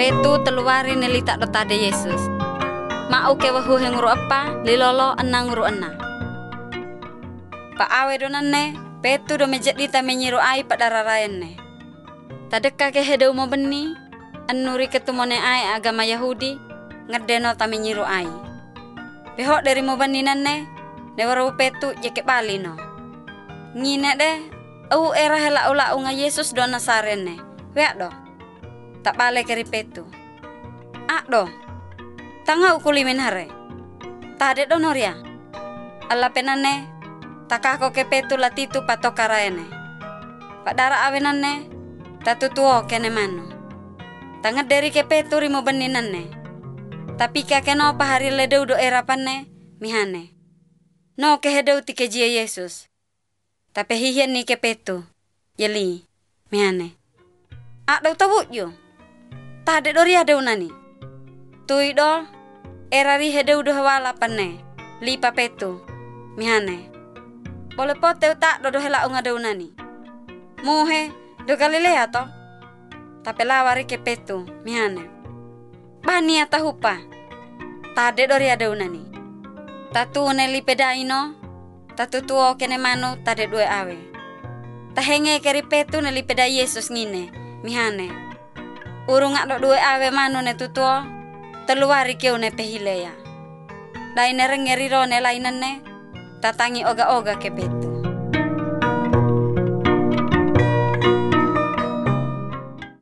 Petu teluari nelita dotade Yesus. Mau ke wahu henguru apa lilolo enang nguru ena. Pa awe donane Petu do mejedita menyiru ai padararayanne. Tadeka ke hedau mo beni annuri ketumone ai agama Yahudi ngedeno ta menyiru ai. Behok dari mo beni nanne newaru Petu jeke balino. Ngine de au era hela ula unga Yesus do Nasarene. Wek do. Tak bale keri Petu. Do. Tanga ukulimin hare. Tade do noria. Alla penane takako ke Petu latitu patokaraene. Padara awenane tatutuo kene manu. Tanga dari ke Petu rimo beninane. Tapi kakeno pahari ledau do erapane mihane. No ke hedau tike jia Yesus. Tapi hihen ni ke Petu. Yeli mihane. Dau tabuk yo. Tade do ria dau nani. Tui do erari hedau do hawala pane. Lipa Petu mihane. Boleh poteu tak do hela unga dau nani. Muhe do Galilea to. Tapi lawari ke Petu mihane. Bani atahupa. Tade do ria dau nani. Tatu neli pedaino. Tatu tuo kene manu tade due awe. Tahenge keri Petu neli peda Yesus ngine mihane. Urung do due awe manu ne tutuo. Teluari keu ne pehileya. Laine rengeri rone lainane. Tatangi oga-oga ke Petu.